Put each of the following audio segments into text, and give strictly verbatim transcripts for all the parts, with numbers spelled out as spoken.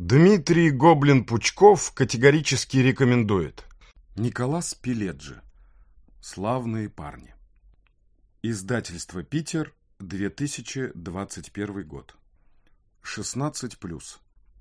Дмитрий Гоблин-Пучков категорически рекомендует. Николас Пиледжи. Славные парни. Издательство «Питер», две тысячи двадцать первый год. шестнадцать плюс.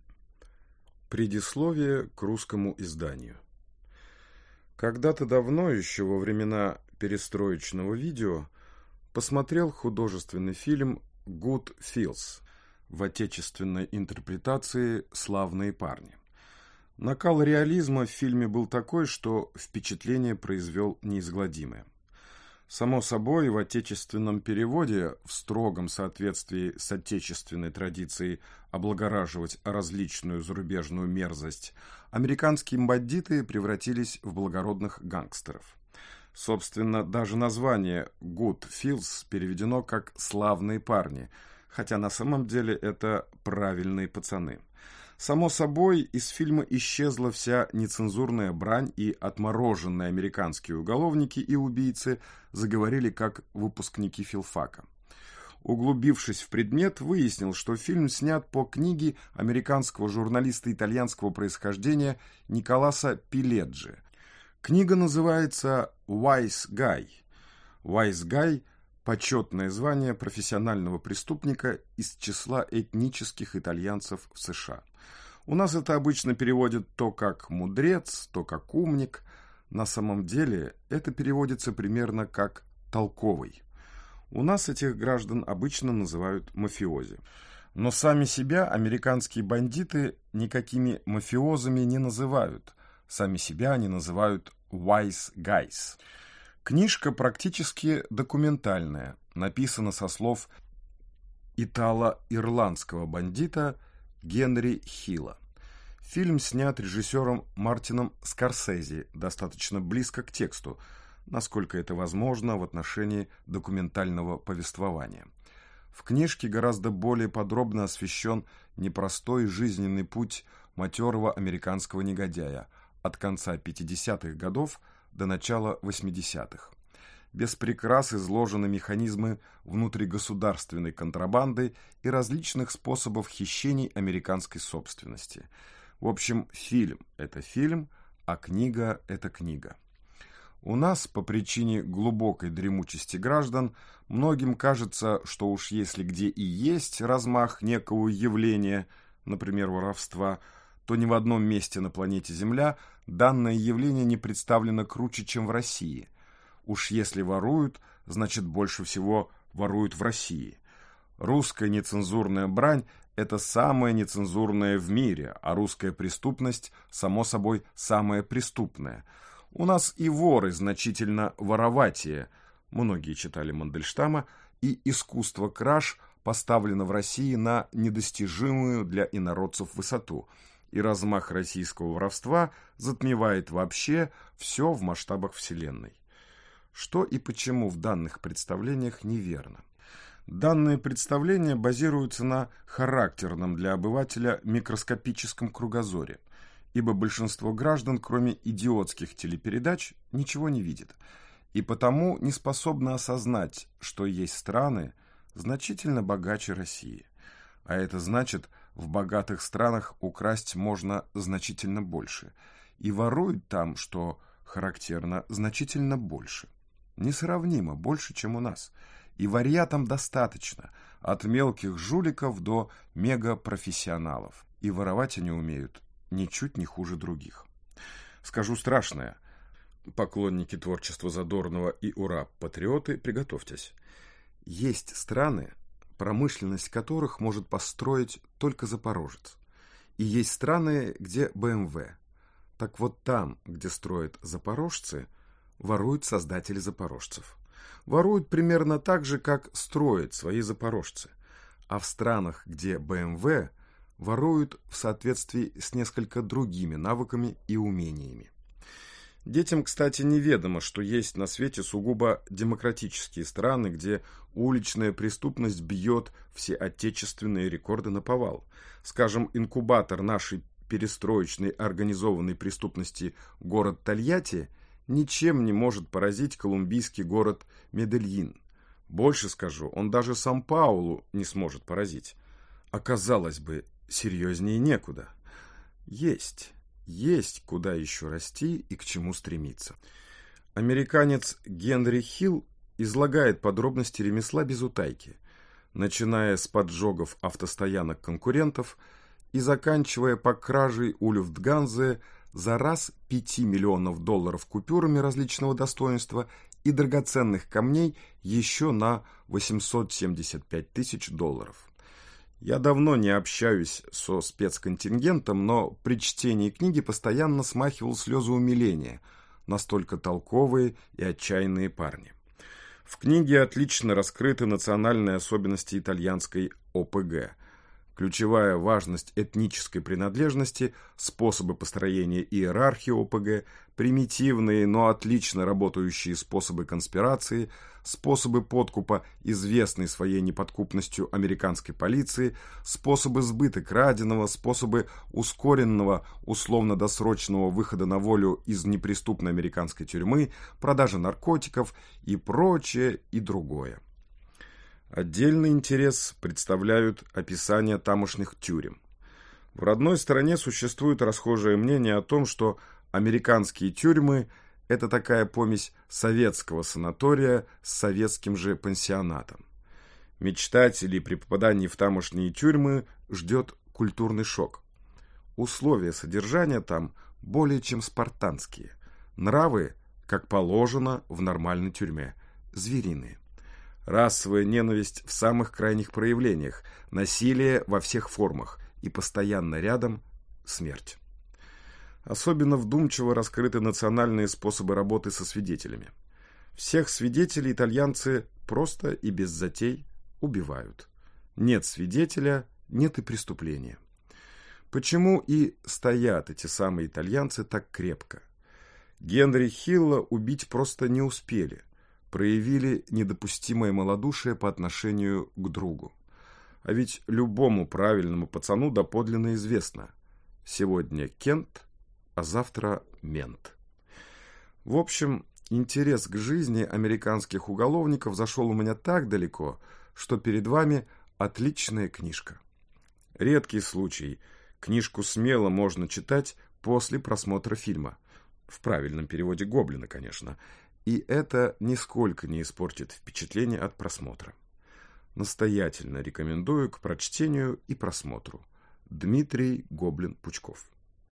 Предисловие к русскому изданию. Когда-то давно, еще во времена перестроечного видео, посмотрел художественный фильм «Good Feels», в отечественной интерпретации «Славные парни». Накал реализма в фильме был такой, что впечатление произвел неизгладимое. Само собой, в отечественном переводе, в строгом соответствии с отечественной традицией облагораживать различную зарубежную мерзость, американские бандиты превратились в благородных гангстеров. Собственно, даже название «Good Feels» переведено как «Славные парни», хотя на самом деле это правильные пацаны. Само собой, из фильма исчезла вся нецензурная брань, и отмороженные американские уголовники и убийцы заговорили как выпускники филфака. Углубившись в предмет, выяснил, что фильм снят по книге американского журналиста итальянского происхождения Николаса Пиледжи. Книга называется «Wise Guy». «Wise Guy» – почетное звание профессионального преступника из числа этнических итальянцев в США. У нас это обычно переводят то как «мудрец», то как «умник». На самом деле это переводится примерно как «толковый». У нас этих граждан обычно называют мафиози. Но сами себя американские бандиты никакими мафиозами не называют. Сами себя они называют «wise guys». Книжка практически документальная, написана со слов итало-ирландского бандита Генри Хилла. Фильм снят режиссером Мартином Скорсезе достаточно близко к тексту, насколько это возможно в отношении документального повествования. В книжке гораздо более подробно освещен непростой жизненный путь матерого американского негодяя от конца пятидесятых годов до начала восьмидесятых. Без прикрас изложены механизмы внутригосударственной контрабанды и различных способов хищений американской собственности. В общем, фильм – это фильм, а книга – это книга. У нас, по причине глубокой дремучести граждан, многим кажется, что уж если где и есть размах некого явления, например, воровства, то ни в одном месте на планете Земля данное явление не представлено круче, чем в России. Уж если воруют, значит больше всего воруют в России. Русская нецензурная брань – это самая нецензурная в мире, а русская преступность, само собой, самая преступная. У нас и воры значительно вороватее, многие читали Мандельштама, и искусство краж поставлено в России на недостижимую для инородцев высоту, и размах российского воровства затмевает вообще все в масштабах Вселенной. Что и почему в данных представлениях неверно? Данные представления базируются на характерном для обывателя микроскопическом кругозоре, ибо большинство граждан, кроме идиотских телепередач, ничего не видит, и потому не способно осознать, что есть страны значительно богаче России. А это значит, в богатых странах украсть можно значительно больше, и воруют там, что характерно, значительно больше. Несравнимо больше, чем у нас. И варья там достаточно, от мелких жуликов до мегапрофессионалов. И воровать они умеют ничуть не хуже других. Скажу страшное. Поклонники творчества Задорнова и ура-патриоты, приготовьтесь. Есть страны, промышленность которых может построить только запорожец. И есть страны, где бэ эм вэ. Так вот там, где строят запорожцы, воруют создатели запорожцев. Воруют примерно так же, как строят свои запорожцы. А в странах, где бэ эм вэ, воруют в соответствии с несколько другими навыками и умениями. Детям, кстати, неведомо, что есть на свете сугубо демократические страны, где уличная преступность бьет все отечественные рекорды наповал. Скажем, инкубатор нашей перестроечной организованной преступности город Тольятти ничем не может поразить колумбийский город Медельин. Больше скажу, он даже Сан-Паулу не сможет поразить. А казалось бы, серьезнее некуда. Есть, есть куда еще расти и к чему стремиться. Американец Генри Хилл излагает подробности ремесла без утайки, начиная с поджогов автостоянок конкурентов и заканчивая по кражей у Люфтганзе за раз пяти миллионов долларов купюрами различного достоинства и драгоценных камней еще на восемьсот семьдесят пять тысяч долларов. Я давно не общаюсь со спецконтингентом, но при чтении книги постоянно смахивал слезы умиления, настолько толковые и отчаянные парни. В книге отлично раскрыты национальные особенности итальянской О П Г, ключевая важность этнической принадлежности, способы построения иерархии О П Г, примитивные, но отлично работающие способы конспирации, способы подкупа, известные своей неподкупностью американской полиции, способы сбыта краденого, способы ускоренного условно-досрочного выхода на волю из неприступной американской тюрьмы, продажи наркотиков и прочее и другое. Отдельный интерес представляют описания тамошних тюрем. В родной стране существует расхожее мнение о том, что американские тюрьмы – это такая помесь советского санатория с советским же пансионатом. Мечтателей при попадании в тамошние тюрьмы ждет культурный шок. Условия содержания там более чем спартанские. Нравы, как положено в нормальной тюрьме, звериные. Расовая ненависть в самых крайних проявлениях, насилие во всех формах и постоянно рядом смерть. Особенно вдумчиво раскрыты национальные способы работы со свидетелями. Всех свидетелей итальянцы просто и без затей убивают. Нет свидетеля, нет и преступления. Почему и стоят эти самые итальянцы так крепко? Генри Хилла убить просто не успели. Проявили недопустимое малодушие по отношению к другу. А ведь любому правильному пацану доподлинно известно: сегодня Кент, а завтра мент. В общем, интерес к жизни американских уголовников зашел у меня так далеко, что перед вами отличная книжка. Редкий случай. Книжку смело можно читать после просмотра фильма. В правильном переводе Гоблина, конечно. И это нисколько не испортит впечатление от просмотра. Настоятельно рекомендую к прочтению и просмотру. Дмитрий Гоблин-Пучков.